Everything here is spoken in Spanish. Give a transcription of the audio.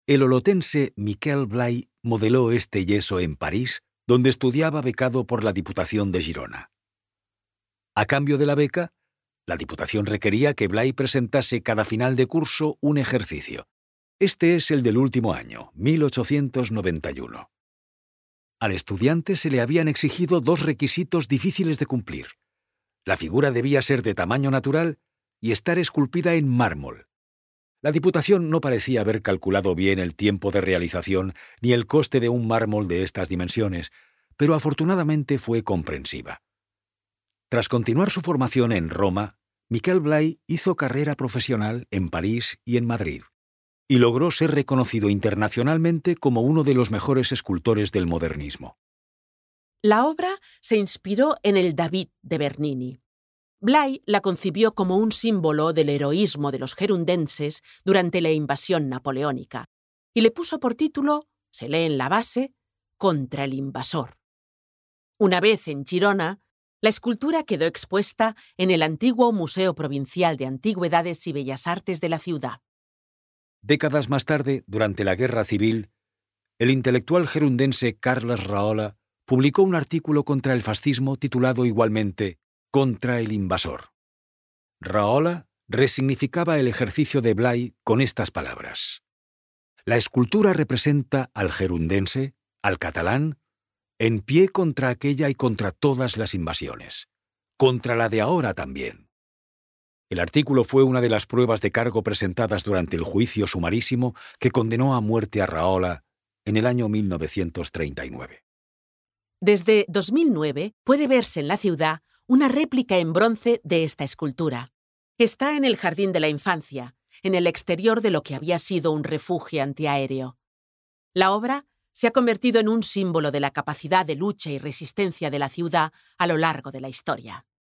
El olotense Miquel Blay modeló este yeso en París, donde estudiaba becado por la Diputación de Girona. A cambio de la beca, la Diputación requería que Blay presentase cada final de curso un ejercicio. Este es el del último año, 1891. Al estudiante se le habían exigido dos requisitos difíciles de cumplir. La figura debía ser de tamaño natural y estar esculpida en mármol. La Diputación no parecía haber calculado bien el tiempo de realización ni el coste de un mármol de estas dimensiones, pero afortunadamente fue comprensiva. Tras continuar su formación en Roma, Miquel Blay hizo carrera profesional en París y en Madrid, y logró ser reconocido internacionalmente como uno de los mejores escultores del modernismo. La obra se inspiró en el David de Bernini. Blay la concibió como un símbolo del heroísmo de los gerundenses durante la invasión napoleónica y le puso por título, se lee en la base, Contra el invasor. Una vez en Girona, la escultura quedó expuesta en el antiguo Museo Provincial de Antigüedades y Bellas Artes de la ciudad. Décadas más tarde, durante la Guerra Civil, el intelectual gerundense Carles Rahola publicó un artículo contra el fascismo titulado igualmente Contra el invasor. Rahola resignificaba el ejercicio de Blay con estas palabras: la escultura representa al gerundense, al catalán, en pie contra aquella y contra todas las invasiones, contra la de ahora también. El artículo fue una de las pruebas de cargo presentadas durante el juicio sumarísimo que condenó a muerte a Rahola en el año 1939. Desde 2009 puede verse en la ciudad una réplica en bronce de esta escultura. Está en el Jardín de la Infancia, en el exterior de lo que había sido un refugio antiaéreo. La obra se ha convertido en un símbolo de la capacidad de lucha y resistencia de la ciudad a lo largo de la historia.